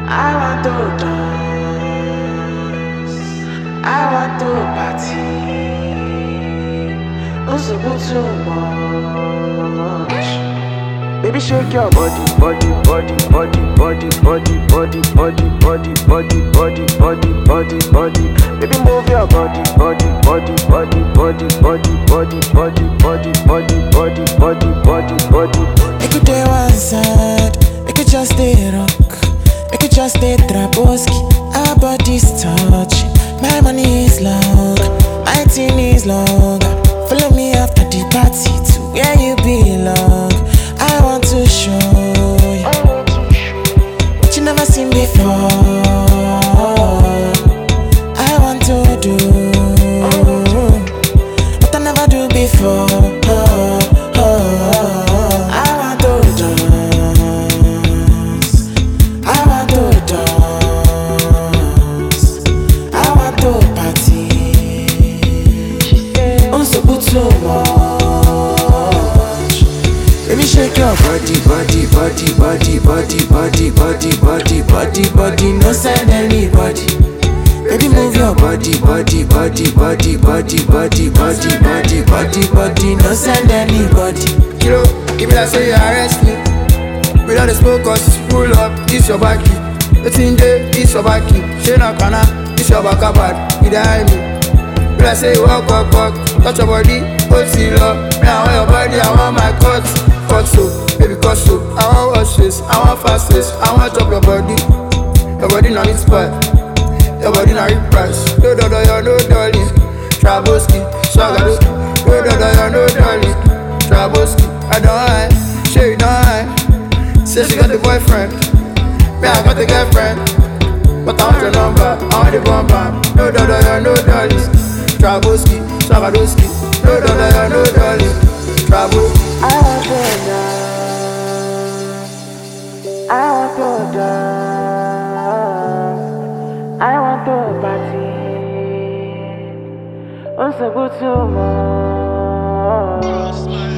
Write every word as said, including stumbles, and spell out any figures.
I want to dance. I want to party. What's about too much? Baby, shake your body, body, body, body, body, body, body, body, body, body, body, body, body, body. Baby, move your body, body, body, body, body, body, body, body, body, body, body, body, body, body. Make it day one side, make it just stay rock, make it just stay traboski. Our bodies touching, my money is long, my team is long. Follow me after the party to where you belong. I want to show you what you never seen before. I want to do what I never do before. I want to dance. I want to dance. I want to party. I'm so good so much. Baby, shake your body, body, body, body, body, body, body, body, body, body. No send anybody. Baby, move your body, body, body, body, body, body, body, body, body, body. No send anybody. Kilo, give me that say you arrest me. Without the smoke, cause it's full up. This your backy. The thing there, this your backy. She not kana, this your back bad. You behind me. When I say you walk, walk, walk, touch your body, hold till up. Me, I want your body, I want my cut. Cut so, baby, cut so. I want wash face, I want fast face. I want chop your body. Your body not it's bad. Your body not rip price. No, no, no, you're no darling. Traboski, swagger. No, no, no, you're no darling. Traboski, I don't hide. Sure you don't hide. Say she got a boyfriend. Me, I got a girlfriend. But I want your number, I want the bumper. No, no, no, you're no darling. Traboski, Swagadoski. No, no, no, you're no darling. Traboski. I want to dance. I want to dance. I want to party. What's about too much?